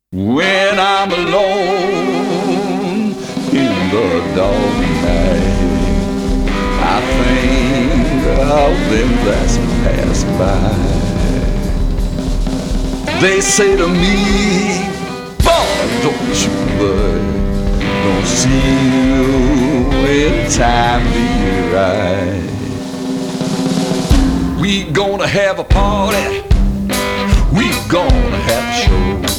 When I'm alone in the dark night, I think of them that pass by. They say to me, boy, don't you worry, gonna see you when time be right. We gonna have a party, we gonna have a show.